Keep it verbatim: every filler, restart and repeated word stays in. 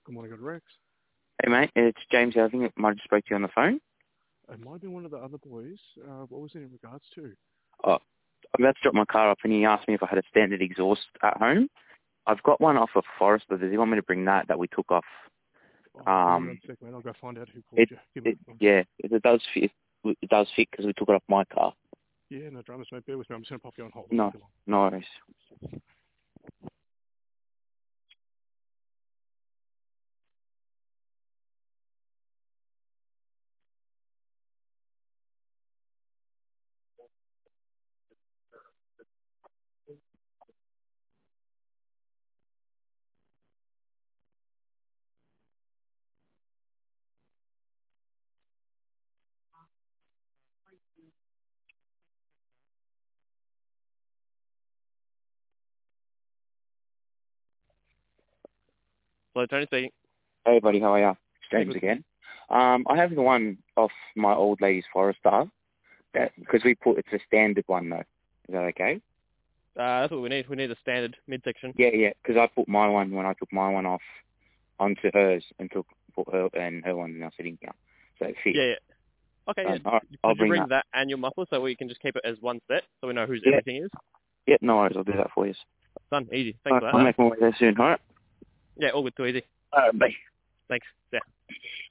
Good morning, good Rex. Hey mate, it's James here. I think I might have just spoke to you on the phone. It might be one of the other boys. Uh, what was it in regards to? Oh, I'm about to drop my car off and he asked me if I had a standard exhaust at home. I've got one off of Forester. Does he want me to bring that, that we took off? Oh, Um, one sec, man. I'll go find out who called it, you. Give me it, a yeah, it, it does fit. It does fit because we took it off my car. Yeah, no dramas, mate. Bear with me. I'm just going to pop you on hold. No, no worries. Hello, Tony speaking. Hey buddy, how are you? It's Hey, James good. again. Um, I have the one off my old lady's Forester. That because we put it's a standard one though. Is that okay? Uh, that's what we need. We need a standard midsection. Yeah, yeah. Because I put my one when I took my one off onto hers and took put her and her one in our sitting count. So it fits. Yeah, yeah. Okay, Um, yeah. all right, I'll Could you bring bring that. that and your muffler so we can just keep it as one set so we know whose Yeah. everything is? Yeah, no worries. I'll do that for you. Done. Easy. All Thanks right, for I'll that. make my way there soon. All right. Yeah, all good. Too easy. All right, bye. Thanks. Yeah.